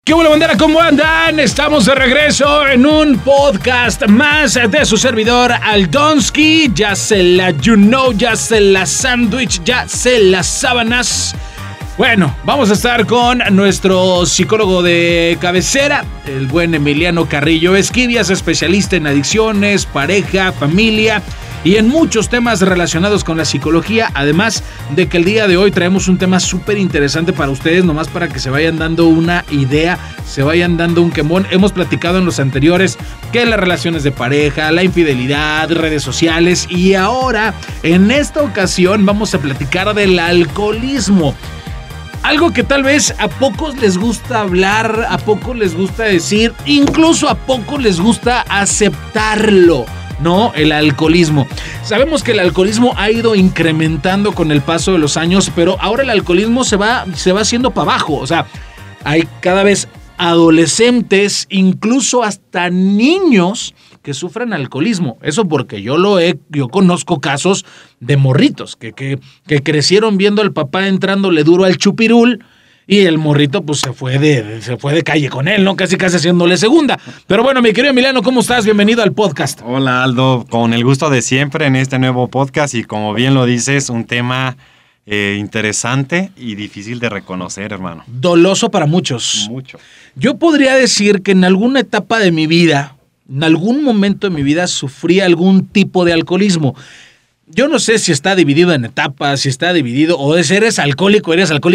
¿Qué buena bandera? ¿Cómo andan? Estamos de regreso en un podcast más de su servidor Aldonsky. Ya se la ya se la sándwich, ya se las sábanas. Bueno, vamos a estar con nuestro psicólogo de cabecera, el buen Emiliano Carrillo Esquivias, especialista en adicciones, pareja, familia y en muchos temas relacionados con la psicología, además de que el día de hoy traemos un tema súper interesante para ustedes, nomás para que se vayan dando una idea, se vayan dando un quemón. Hemos platicado en los anteriores que las relaciones de pareja, la infidelidad, redes sociales, y ahora, en esta ocasión, vamos a platicar del alcoholismo. Algo que tal vez a pocos les gusta hablar, a pocos les gusta decir, incluso a pocos les gusta aceptarlo. No, el alcoholismo. Sabemos que el alcoholismo ha ido incrementando con el paso de los años, pero ahora el alcoholismo se va haciendo para abajo. O sea, hay cada vez adolescentes, incluso hasta niños que sufren alcoholismo. Eso porque yo conozco casos de morritos que crecieron viendo al papá entrándole duro al chupirul. Y el morrito pues se fue de calle con él, ¿no? Casi haciéndole segunda. Pero bueno, mi querido Emiliano, ¿cómo estás? Bienvenido al podcast. Hola, Aldo, con el gusto de siempre en este nuevo podcast y como bien lo dices, un tema interesante y difícil de reconocer, hermano. Doloso para muchos. Mucho. Yo podría decir que en alguna etapa de mi vida, en algún momento de mi vida, sufrí algún tipo de alcoholismo. Yo no sé si está dividido en etapas, si está dividido, o eres alcohólico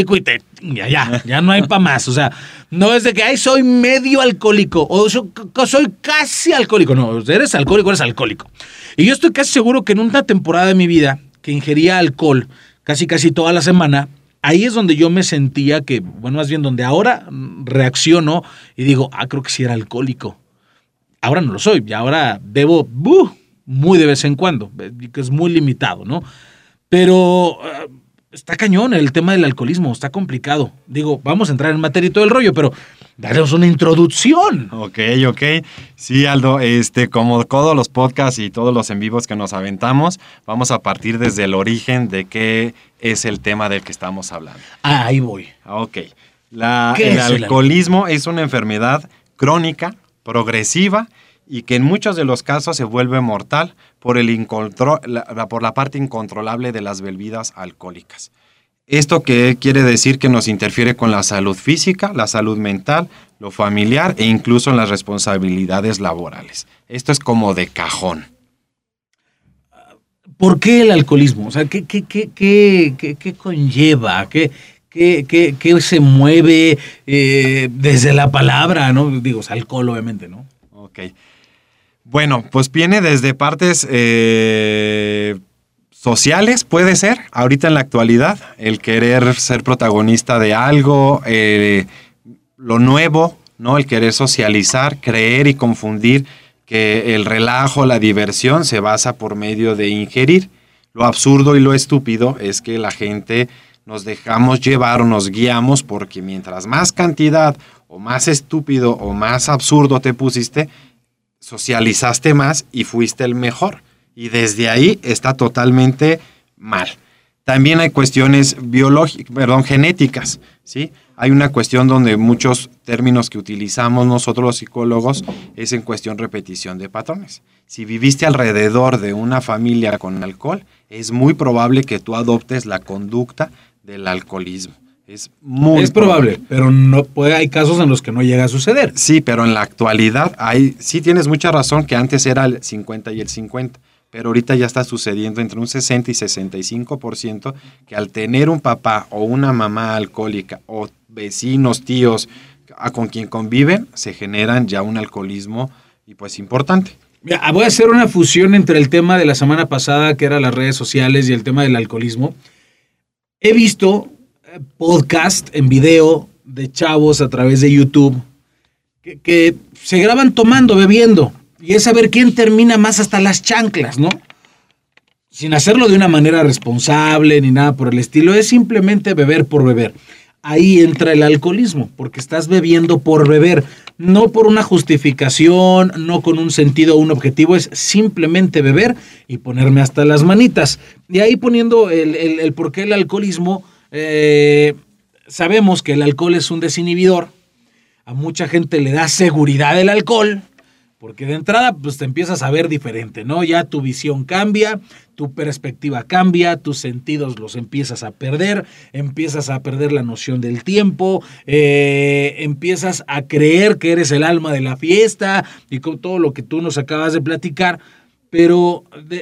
y ya no hay para más. O sea, no es de que, soy medio alcohólico, o soy casi alcohólico. No, eres alcohólico. Y yo estoy casi seguro que en una temporada de mi vida que ingería alcohol casi toda la semana, ahí es donde yo me sentía que, bueno, más bien donde ahora reacciono y digo, creo que sí era alcohólico. Ahora no lo soy, y ahora debo... muy de vez en cuando, que es muy limitado, ¿no? Pero está cañón el tema del alcoholismo, está complicado. Digo, vamos a entrar en materia y todo el rollo, pero daremos una introducción. Ok. Sí, Aldo, como todos los podcasts y todos los en vivos que nos aventamos, vamos a partir desde el origen de qué es el tema del que estamos hablando. Ahí voy. Ok. El alcoholismo es una enfermedad crónica, progresiva, y que en muchos de los casos se vuelve mortal por la parte incontrolable de las bebidas alcohólicas. ¿Esto qué quiere decir? Que nos interfiere con la salud física, la salud mental, lo familiar e incluso en las responsabilidades laborales. Esto es como de cajón. ¿Por qué el alcoholismo? O sea, ¿qué conlleva? ¿Qué se mueve desde la palabra, ¿no? Digo, es alcohol, obviamente, ¿no? Ok. Bueno, pues viene desde partes sociales, puede ser, ahorita en la actualidad, el querer ser protagonista de algo, lo nuevo, ¿no? El querer socializar, creer y confundir que el relajo, la diversión se basa por medio de ingerir. Lo absurdo y lo estúpido es que la gente nos dejamos llevar o nos guiamos porque mientras más cantidad o más estúpido o más absurdo te pusiste, socializaste más y fuiste el mejor. Y desde ahí está totalmente mal. También hay cuestiones genéticas, ¿sí? Hay una cuestión donde muchos términos que utilizamos nosotros los psicólogos es en cuestión repetición de patrones. Si viviste alrededor de una familia con alcohol, es muy probable que tú adoptes la conducta del alcoholismo. Es probable, pero hay casos en los que no llega a suceder. Sí, pero en la actualidad sí tienes mucha razón que antes era el 50 y el 50, pero ahorita ya está sucediendo entre un 60 y 65% que al tener un papá o una mamá alcohólica o vecinos, tíos con quien conviven, se generan ya un alcoholismo y pues importante. Mira, voy a hacer una fusión entre el tema de la semana pasada, que era las redes sociales, y el tema del alcoholismo. He visto podcast en video de chavos a través de YouTube que se graban tomando, bebiendo, y es saber quién termina más hasta las chanclas, ¿no? Sin hacerlo de una manera responsable ni nada por el estilo, es simplemente beber por beber. Ahí entra el alcoholismo, porque estás bebiendo por beber, no por una justificación, no con un sentido o un objetivo, es simplemente beber y ponerme hasta las manitas. Y ahí poniendo el por qué el alcoholismo, sabemos que el alcohol es un desinhibidor. a mucha gente le da seguridad el alcohol, porque de entrada pues te empiezas a ver diferente, ¿no? Ya tu visión cambia, tu perspectiva cambia, tus sentidos los empiezas a perder la noción del tiempo, empiezas a creer que eres el alma de la fiesta y con todo lo que tú nos acabas de platicar, pero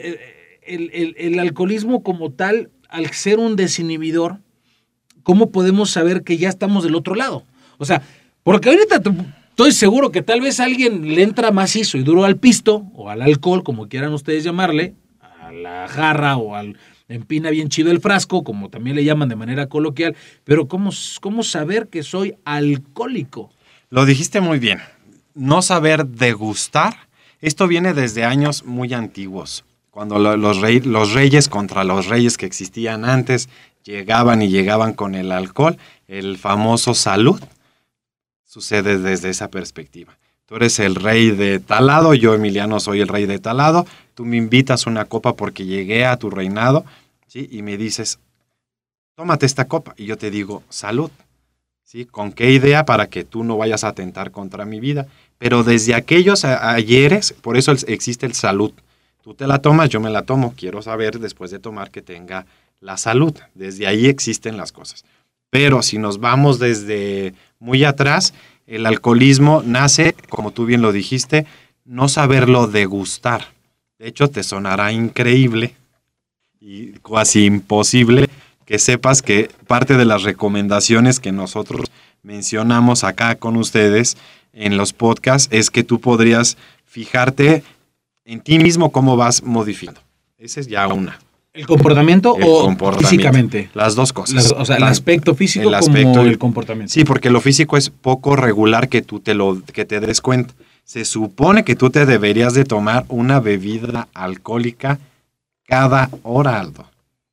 el alcoholismo como tal, al ser un desinhibidor, ¿cómo podemos saber que ya estamos del otro lado? O sea, porque ahorita estoy seguro que tal vez alguien le entra macizo y duro al pisto o al alcohol, como quieran ustedes llamarle, a la jarra o al empina bien chido el frasco, como también le llaman de manera coloquial, pero ¿cómo saber que soy alcohólico? Lo dijiste muy bien. No saber degustar, esto viene desde años muy antiguos, cuando los reyes contra los reyes que existían antes llegaban con el alcohol, el famoso salud. Sucede desde esa perspectiva. Tú eres el rey de tal lado, yo, Emiliano, soy el rey de tal lado, tú me invitas una copa porque llegué a tu reinado, ¿sí? Y me dices, tómate esta copa, y yo te digo, salud, ¿sí? ¿Con qué idea? Para que tú no vayas a atentar contra mi vida. Pero desde aquellos ayeres, por eso existe el salud. Tú te la tomas, yo me la tomo, quiero saber después de tomar que tenga la salud. Desde ahí existen las cosas. Pero si nos vamos desde muy atrás, el alcoholismo nace, como tú bien lo dijiste, no saberlo degustar. De hecho, te sonará increíble y casi imposible que sepas que parte de las recomendaciones que nosotros mencionamos acá con ustedes en los podcasts es que tú podrías fijarte en ti mismo cómo vas modificando. Esa es ya una. ¿El comportamiento físicamente? Las dos cosas. El aspecto físico como el comportamiento. Sí, porque lo físico es poco regular que tú que te des cuenta. Se supone que tú te deberías de tomar una bebida alcohólica cada hora, Aldo.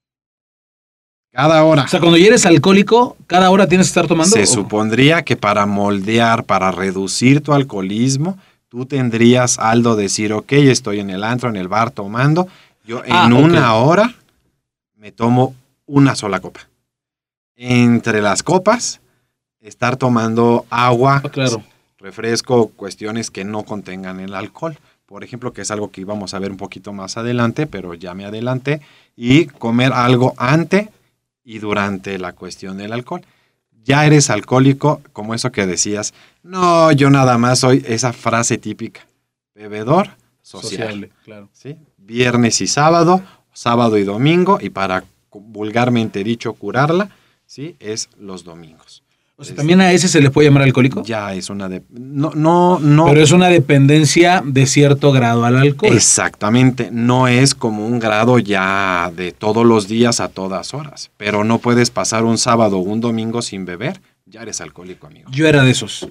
Cada hora. O sea, cuando ya eres alcohólico, ¿cada hora tienes que estar tomando? Se supondría que para moldear, para reducir tu alcoholismo, tú tendrías, Aldo, decir, ok, estoy en el antro, en el bar tomando. Yo en una hora me tomo una sola copa. Entre las copas, estar tomando agua, claro, refresco, cuestiones que no contengan el alcohol. Por ejemplo, que es algo que íbamos a ver un poquito más adelante, pero ya me adelanté. Y comer algo antes y durante la cuestión del alcohol. Ya eres alcohólico, como eso que decías, no, yo nada más soy esa frase típica, bebedor sociable, claro. ¿Sí? Viernes y sábado y domingo, y para vulgarmente dicho curarla, ¿sí? Es los domingos. O sea, ¿también a ese se le puede llamar alcohólico? Ya es una no. Pero es una dependencia de cierto grado al alcohol. Exactamente, no es como un grado ya de todos los días a todas horas, pero no puedes pasar un sábado o un domingo sin beber, ya eres alcohólico, amigo. Yo era de esos.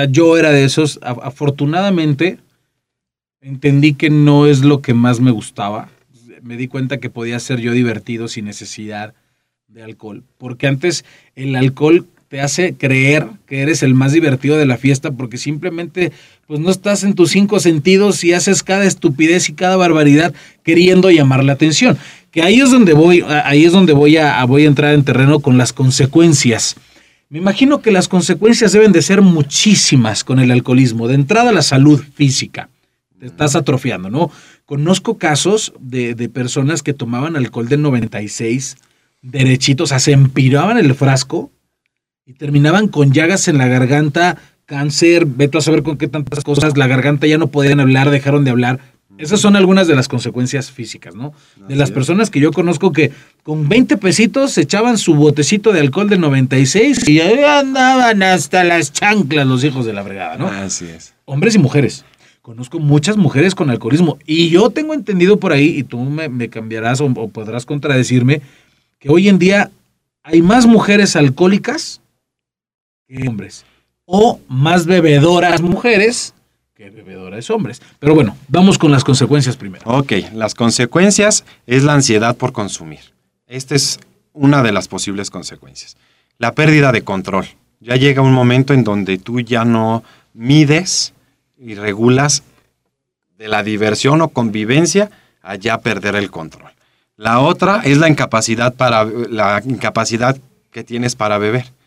Afortunadamente, entendí que no es lo que más me gustaba. Me di cuenta que podía ser yo divertido sin necesidad de alcohol. Porque antes el alcohol te hace creer que eres el más divertido de la fiesta porque simplemente pues no estás en tus 5 sentidos y haces cada estupidez y cada barbaridad queriendo llamar la atención. Que ahí es donde voy a entrar en terreno con las consecuencias. Me imagino que las consecuencias deben de ser muchísimas con el alcoholismo. De entrada, la salud física. Te estás atrofiando, ¿no? Conozco casos de personas que tomaban alcohol del 96 derechitos, o sea, se empiraban el frasco y terminaban con llagas en la garganta, cáncer, vete a saber con qué tantas cosas, la garganta ya no podían hablar, dejaron de hablar. Esas son algunas de las consecuencias físicas, ¿no? De las personas que yo conozco que con 20 pesitos se echaban su botecito de alcohol del 96 y ahí andaban hasta las chanclas los hijos de la fregada, ¿no? Así es. Hombres y mujeres. Conozco muchas mujeres con alcoholismo y yo tengo entendido por ahí, y tú me cambiarás o podrás contradecirme, que hoy en día hay más mujeres alcohólicas que hombres, o más bebedoras mujeres que bebedoras hombres. Pero bueno, vamos con las consecuencias primero. Ok, las consecuencias es la ansiedad por consumir. Esta es una de las posibles consecuencias. La pérdida de control. Ya llega un momento en donde tú ya no mides y regulas de la diversión o convivencia a ya perder el control. La otra es la incapacidad que tienes para beber. O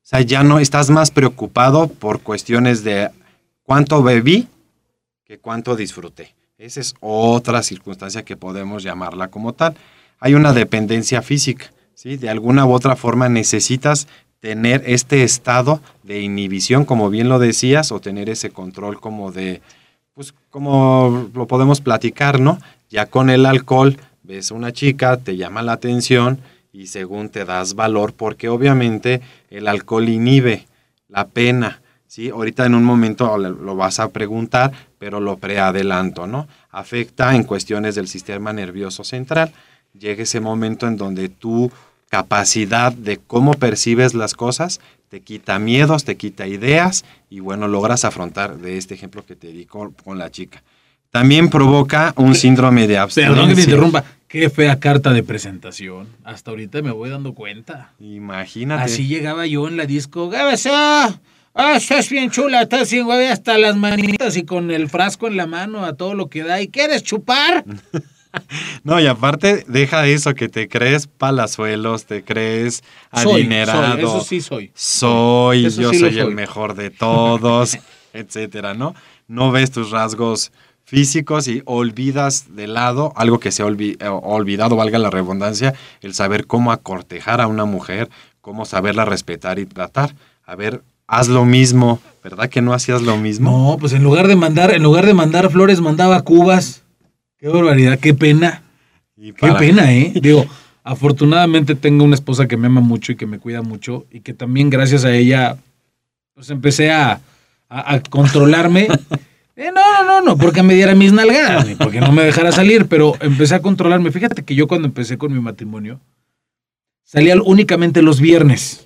sea, ya no estás más preocupado por cuestiones de cuánto bebí que cuánto disfruté. Esa es otra circunstancia que podemos llamarla como tal. Hay una dependencia física, ¿sí? De alguna u otra forma necesitas tener este estado de inhibición, como bien lo decías, o tener ese control como de, pues como lo podemos platicar, ¿no? Ya con el alcohol ves a una chica, te llama la atención y según te das valor, porque obviamente el alcohol inhibe la pena, ¿sí? Ahorita en un momento lo vas a preguntar, pero lo preadelanto, ¿no? Afecta en cuestiones del sistema nervioso central. Llega ese momento en donde tu capacidad de cómo percibes las cosas te quita miedos, te quita ideas y bueno, logras afrontar de este ejemplo que te di con la chica. También provoca un síndrome de abstinencia. Perdón que te interrumpa. Qué fea carta de presentación. Hasta ahorita me voy dando cuenta. Imagínate. Así llegaba yo en la disco. ¿Qué pasó? Estás bien chula, estás bien güey, hasta las manitas y con el frasco en la mano a todo lo que da. ¿Y quieres chupar? No, y aparte, deja eso, que te crees palazuelos, te crees adinerado. Soy, eso sí soy. Yo soy el mejor de todos, etcétera, ¿no? No ves tus rasgos físicos y olvidas de lado algo que se ha olvidado, valga la redundancia, el saber cómo acortejar a una mujer, cómo saberla respetar y tratar. A ver, haz lo mismo, ¿verdad que no hacías lo mismo? No, pues en lugar de mandar flores, mandaba cubas. Qué barbaridad, qué pena. Qué pena, ¿eh? Digo, afortunadamente tengo una esposa que me ama mucho y que me cuida mucho y que también gracias a ella, pues empecé a controlarme. No, porque me diera mis nalgadas, ni porque no me dejara salir, pero empecé a controlarme. Fíjate que yo cuando empecé con mi matrimonio, salía únicamente los viernes.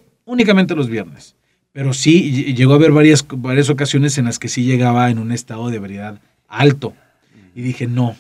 Pero sí, llegó a haber varias ocasiones en las que sí llegaba en un estado de ebriedad alto. Y dije, no,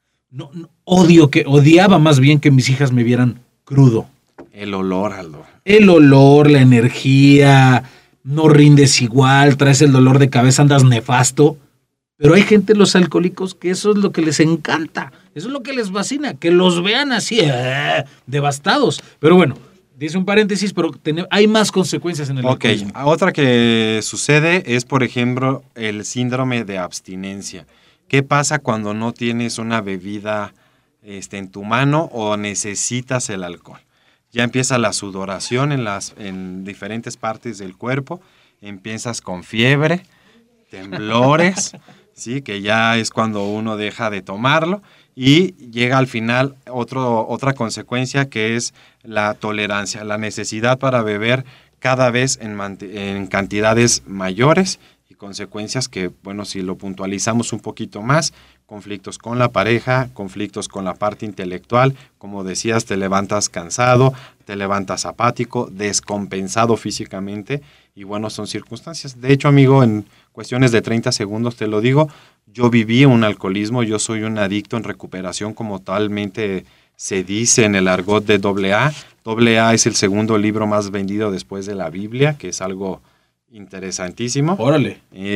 odiaba más bien que mis hijas me vieran crudo. El olor, Aldo. El olor, la energía, no rindes igual, traes el dolor de cabeza, andas nefasto. Pero hay gente, los alcohólicos, que eso es lo que les encanta, eso es lo que les fascina, que los vean así, devastados. Pero bueno, dice un paréntesis, pero hay más consecuencias en el alcoholismo. Ok, otra que sucede es, por ejemplo, el síndrome de abstinencia. ¿Qué pasa cuando no tienes una bebida en tu mano o necesitas el alcohol? Ya empieza la sudoración en diferentes partes del cuerpo, empiezas con fiebre, temblores, ¿sí? Que ya es cuando uno deja de tomarlo y llega al final otra consecuencia que es la tolerancia, la necesidad para beber cada vez en cantidades mayores y consecuencias que, bueno, si lo puntualizamos un poquito más, conflictos con la pareja, conflictos con la parte intelectual, como decías, te levantas cansado, te levantas apático, descompensado físicamente y bueno, son circunstancias. De hecho, amigo, en cuestiones de 30 segundos te lo digo, yo viví un alcoholismo, yo soy un adicto en recuperación como talmente se dice en el argot de AA. AA es el segundo libro más vendido después de la Biblia, que es algo interesantísimo. Órale.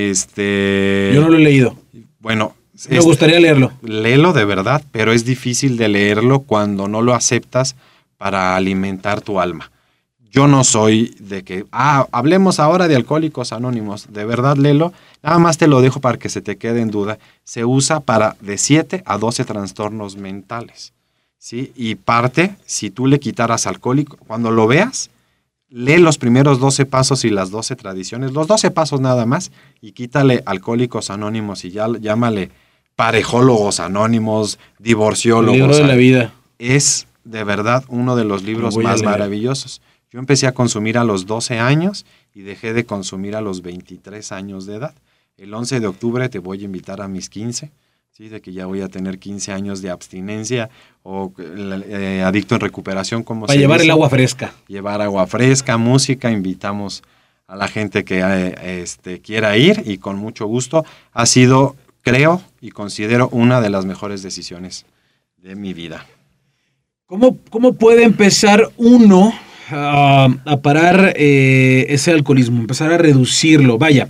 Yo no lo he leído. Bueno, me gustaría leerlo. Léelo de verdad, pero es difícil de leerlo cuando no lo aceptas para alimentar tu alma. Yo no soy de que, hablemos ahora de Alcohólicos Anónimos. De verdad, léelo. Nada más te lo dejo para que se te quede en duda. Se usa para de 7 a 12 trastornos mentales, ¿sí? Y parte, si tú le quitaras alcohólico, cuando lo veas, lee los primeros 12 pasos y las 12 tradiciones, los 12 pasos nada más, y quítale Alcohólicos Anónimos y ya llámale Parejólogos Anónimos, Divorciólogos. El libro de la vida. Es de verdad uno de los libros más maravillosos. Yo empecé a consumir a los 12 años y dejé de consumir a los 23 años de edad. El 11 de octubre te voy a invitar a mis 15, ¿sí? De que ya voy a tener 15 años de abstinencia o adicto en recuperación, como para llevar el agua fresca. Llevar agua fresca, música, invitamos a la gente que quiera ir y con mucho gusto. Ha sido, creo y considero, una de las mejores decisiones de mi vida. ¿Cómo puede empezar uno a parar ese alcoholismo, empezar a reducirlo? Vaya,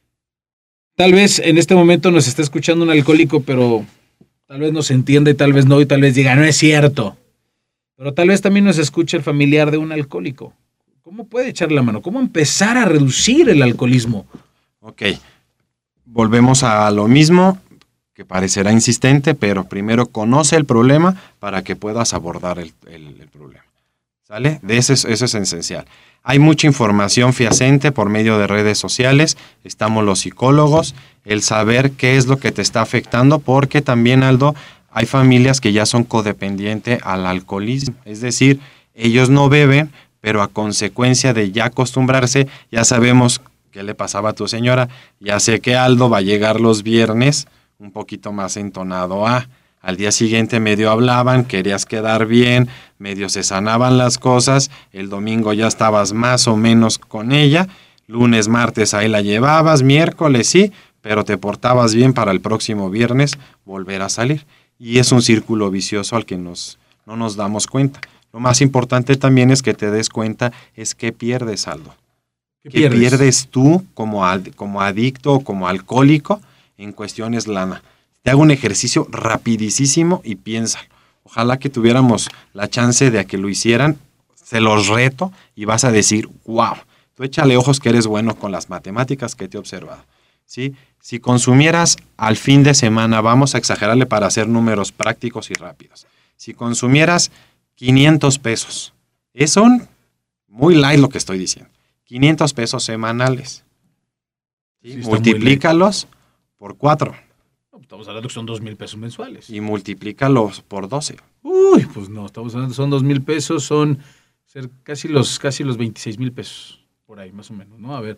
tal vez en este momento nos está escuchando un alcohólico, pero tal vez nos entienda y tal vez no, y tal vez diga, no es cierto. Pero tal vez también nos escuche el familiar de un alcohólico. ¿Cómo puede echarle la mano? ¿Cómo empezar a reducir el alcoholismo? Ok, volvemos a lo mismo, que parecerá insistente, pero primero conoce el problema para que puedas abordar el problema. ¿Sale? Eso es esencial. Hay mucha información fehaciente por medio de redes sociales, estamos los psicólogos, el saber qué es lo que te está afectando, porque también, Aldo, hay familias que ya son codependientes al alcoholismo, es decir, ellos no beben, pero a consecuencia de ya acostumbrarse, ya sabemos qué le pasaba a tu señora, ya sé que Aldo va a llegar los viernes un poquito más entonado al día siguiente medio hablaban, querías quedar bien, medio se sanaban las cosas, el domingo ya estabas más o menos con ella, lunes, martes ahí la llevabas, miércoles sí, pero te portabas bien para el próximo viernes volver a salir. Y es un círculo vicioso al que no nos damos cuenta. Lo más importante también es que te des cuenta es que pierdes, Aldo. ¿Qué pierdes tú como adicto o como alcohólico en cuestiones lana? Te hago un ejercicio rapidísimo y piénsalo. Ojalá que tuviéramos la chance de que lo hicieran. Se los reto y vas a decir, wow, tú échale ojos que eres bueno con las matemáticas que te he observado. ¿Sí? Si consumieras al fin de semana, vamos a exagerarle para hacer números prácticos y rápidos. Si consumieras 500 pesos, es muy light lo que estoy diciendo. 500 pesos semanales. ¿Sí? Multiplícalos por 4. Estamos hablando que son 2,000 pesos mensuales. Y multiplícalos por 12. Uy, pues no, estamos hablando, son 2,000 pesos, son casi los 26,000 pesos, por ahí más o menos, ¿no? A ver,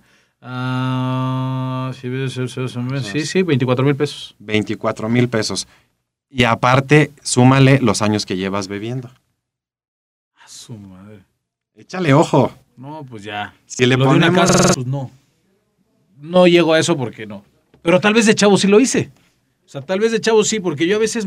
sí, 24,000 pesos. 24,000 pesos. Y aparte, súmale los años que llevas bebiendo. A su madre. Échale ojo. No, pues ya. Si le ponemos... de una casa, pues no. No llego a eso porque no. Pero tal vez de chavo sí lo hice. O sea, tal vez de chavo sí, porque yo a veces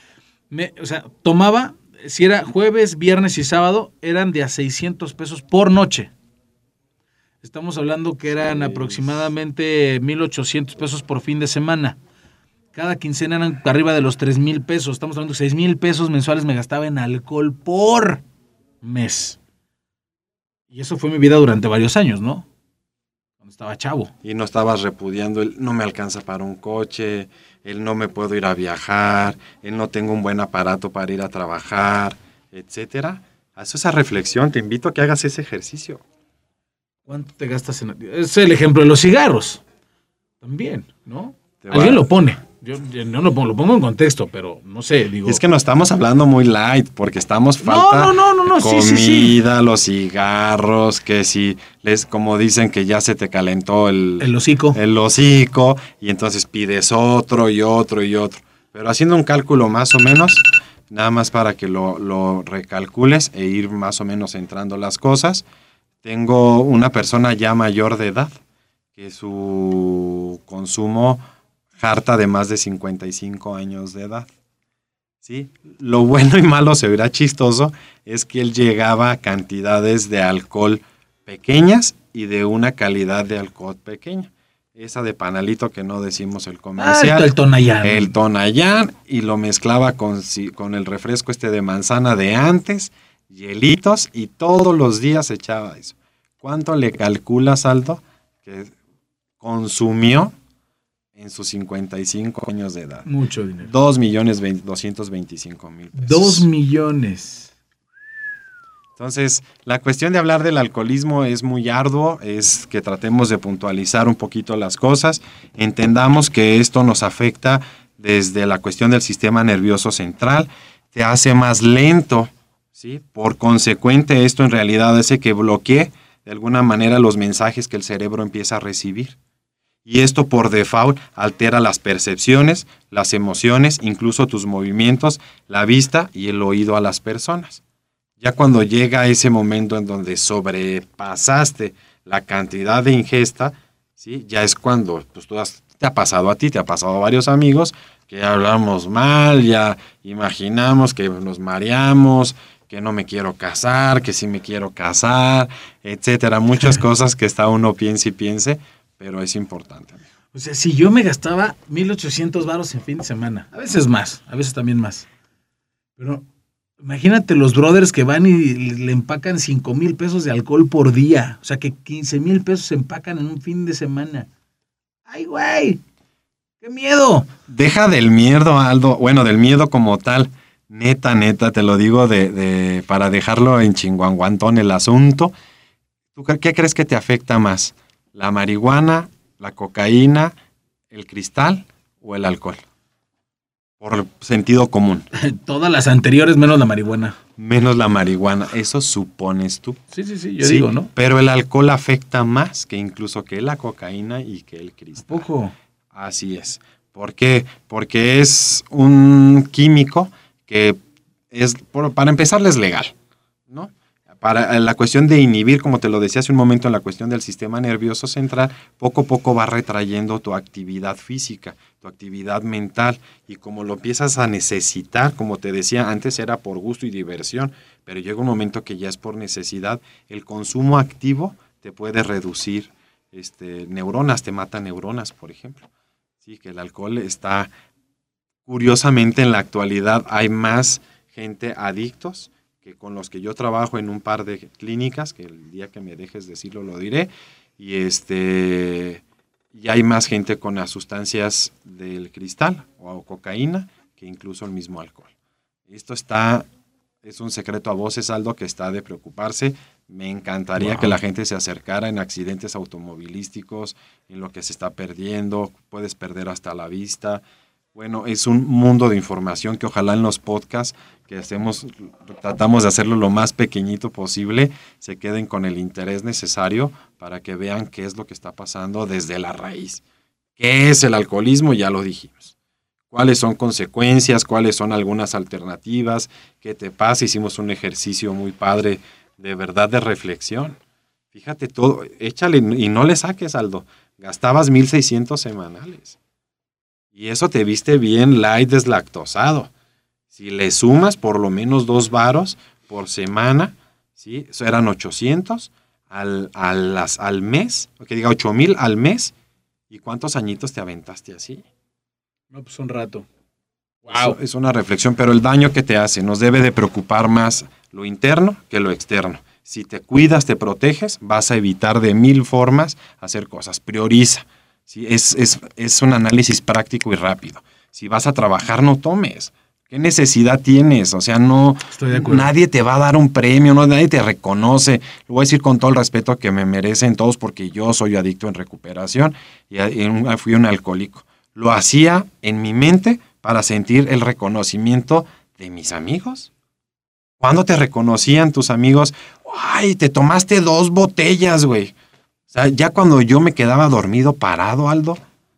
tomaba, si era jueves, viernes y sábado, eran de a 600 pesos por noche. Estamos hablando que eran aproximadamente 1,800 pesos por fin de semana. Cada quincena eran arriba de los 3,000 pesos. Estamos hablando de 6,000 pesos mensuales me gastaba en alcohol por mes. Y eso fue mi vida durante varios años, ¿no? Cuando estaba chavo. Y no estabas repudiando, no me alcanza para un coche, no me puedo ir a viajar, no tengo un buen aparato para ir a trabajar, etcétera. Haz esa reflexión, te invito a que hagas ese ejercicio. ¿Cuánto te gastas en...? Es el ejemplo de los cigarros. También, ¿no? Alguien lo pone. Yo no lo pongo en contexto, pero no sé, digo... Es que no estamos hablando muy light, porque estamos falta comida, sí. Los cigarros, que si como dicen que ya se te calentó el hocico, y entonces pides otro y otro y otro. Pero haciendo un cálculo más o menos, nada más para que lo recalcules e ir más o menos entrando las cosas, tengo una persona ya mayor de edad, que su consumo... harta de más de 55 años de edad. ¿Sí? Lo bueno y malo, se verá chistoso, es que él llegaba a cantidades de alcohol pequeñas y de una calidad de alcohol pequeña. Esa de panalito que no decimos el comercial. El Tonayán. El Tonayán, y lo mezclaba con el refresco de manzana de antes, hielitos, y todos los días echaba eso. ¿Cuánto le calculas, Aldo, que consumió en sus 55 años de edad? Mucho dinero. 2,225,000 pesos. 2 millones. Entonces, la cuestión de hablar del alcoholismo es muy arduo, es que tratemos de puntualizar un poquito las cosas, entendamos que esto nos afecta desde la cuestión del sistema nervioso central, te hace más lento, ¿sí? Por consecuente, esto en realidad hace que bloquee de alguna manera los mensajes que el cerebro empieza a recibir. Y esto por default altera las percepciones, las emociones, incluso tus movimientos, la vista y el oído a las personas. Ya cuando llega ese momento en donde sobrepasaste la cantidad de ingesta, ¿sí? Ya es cuando pues, te ha pasado a ti, te ha pasado a varios amigos, que hablamos mal, ya imaginamos que nos mareamos, que no me quiero casar, que sí me quiero casar, etcétera. Muchas cosas que está uno piense y piense, pero es importante. O sea, si yo me gastaba 1,800 varos en fin de semana, a veces más, a veces también más. Pero Imagínate los brothers que van y le empacan 5,000 pesos de alcohol por día. O sea que 15,000 pesos se empacan en un fin de semana. ¡Ay, güey! ¡Qué miedo! Deja del miedo, Aldo. Bueno, del miedo como tal. Neta, te lo digo para dejarlo en chinguanguantón el asunto. ¿Tú qué crees que te afecta más? ¿La marihuana, la cocaína, el cristal o el alcohol? Por sentido común. Todas las anteriores menos la marihuana. Menos la marihuana. Eso supones tú. Sí, yo digo, ¿no? Pero el alcohol afecta más que incluso que la cocaína y que el cristal. ¿A poco? Así es. ¿Por qué? Porque es un químico que es, para empezar, es legal, ¿no? Para la cuestión de inhibir, como te lo decía hace un momento, en la cuestión del sistema nervioso central, poco a poco va retrayendo tu actividad física, tu actividad mental, y como lo empiezas a necesitar, como te decía, antes era por gusto y diversión, pero llega un momento que ya es por necesidad, el consumo activo te puede reducir neuronas, te mata neuronas, por ejemplo. Sí, que el alcohol está, curiosamente en la actualidad hay más gente adictos que con los que yo trabajo en un par de clínicas, que el día que me dejes decirlo lo diré, y hay más gente con las sustancias del cristal o cocaína que incluso el mismo alcohol. Esto es un secreto a voces, Aldo, que está de preocuparse. Me encantaría que la gente se acercara en accidentes automovilísticos, en lo que se está perdiendo, puedes perder hasta la vista. Bueno, es un mundo de información que ojalá en los podcasts que tratamos de hacerlo lo más pequeñito posible, se queden con el interés necesario para que vean qué es lo que está pasando desde la raíz. ¿Qué es el alcoholismo? Ya lo dijimos. ¿Cuáles son consecuencias? ¿Cuáles son algunas alternativas? ¿Qué te pasa? Hicimos un ejercicio muy padre, de verdad, de reflexión. Fíjate todo, échale y no le saques, Aldo. Gastabas 1,600 semanales. Y eso te viste bien light deslactosado. Si le sumas por lo menos 2 varos por semana, ¿sí? Eso eran 800 al mes, que diga 8,000 al mes. ¿Y cuántos añitos te aventaste así? No, pues un rato. Wow. Es una reflexión, pero el daño que te hace nos debe de preocupar más lo interno que lo externo. Si te cuidas, te proteges, vas a evitar de 1,000 formas hacer cosas. Prioriza. ¿Sí? Es un análisis práctico y rápido. Si vas a trabajar, no tomes. ¿Qué necesidad tienes? O sea, no, nadie te va a dar un premio, nadie te reconoce. Lo voy a decir con todo el respeto que me merecen todos porque yo soy adicto en recuperación y fui un alcohólico. Lo hacía en mi mente para sentir el reconocimiento de mis amigos. ¿Cuándo te reconocían tus amigos? ¡Ay, te tomaste 2 botellas, güey! O sea, ya cuando yo me quedaba dormido parado, Aldo,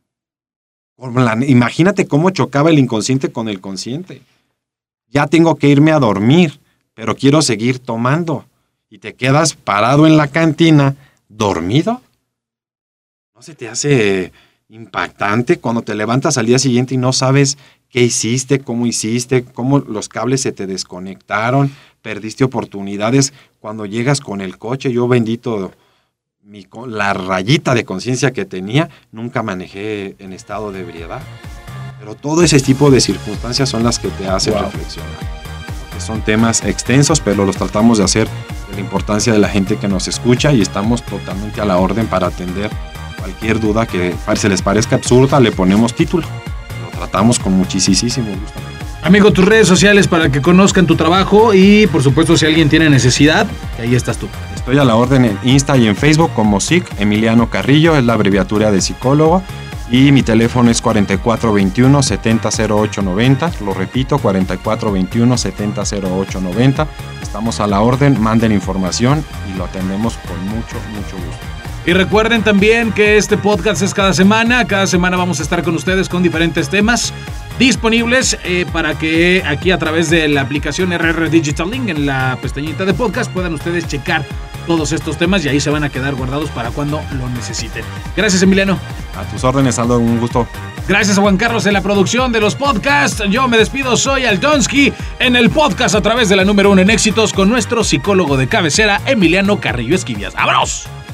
imagínate cómo chocaba el inconsciente con el consciente. Ya tengo que irme a dormir, pero quiero seguir tomando. Y te quedas parado en la cantina, dormido. ¿No se te hace impactante cuando te levantas al día siguiente y no sabes qué hiciste, cómo los cables se te desconectaron, perdiste oportunidades? Cuando llegas con el coche, yo bendito la rayita de conciencia que tenía, nunca manejé en estado de ebriedad. Pero todo ese tipo de circunstancias son las que te hacen reflexionar. Porque son temas extensos, pero los tratamos de hacer de la importancia de la gente que nos escucha y estamos totalmente a la orden para atender cualquier duda que se les parezca absurda, le ponemos título. Lo tratamos con muchísimo gusto. Amigo, tus redes sociales para que conozcan tu trabajo y, por supuesto, si alguien tiene necesidad, ahí estás tú. Estoy a la orden en Insta y en Facebook como SIC, Emiliano Carrillo, es la abreviatura de psicólogo. Y mi teléfono es 4421-700890. Lo repito, 4421-700890. Estamos a la orden, manden información y lo atendemos con mucho gusto. Y recuerden también que este podcast es cada semana. Cada semana vamos a estar con ustedes con diferentes temas disponibles para que aquí a través de la aplicación RR Digital Link en la pestañita de podcast puedan ustedes checar todos estos temas y ahí se van a quedar guardados para cuando lo necesiten. Gracias, Emiliano. A tus órdenes, Aldo, un gusto. Gracias a Juan Carlos en la producción de los podcasts. Yo me despido, soy Aldonsky en el podcast a través de la número 1 en éxitos con nuestro psicólogo de cabecera, Emiliano Carrillo Esquivias. ¡Vámonos!